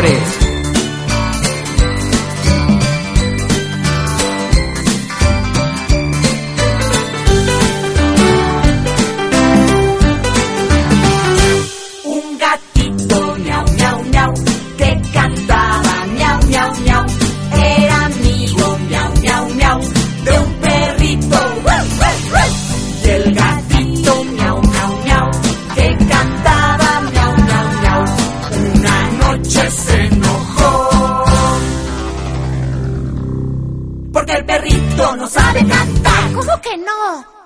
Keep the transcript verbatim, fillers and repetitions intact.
mejores. Un gatito miau, miau, miau, que cantaba miau, miau, miau. Era amigo miau, miau, miau, de un perrito. ¡Ruff, ruff, ruff! Y el gatito miau, miau, miau, que cantaba miau, miau, miau. Una noche se enojó porque el perrito no sabe cantar. ¿Cómo que no?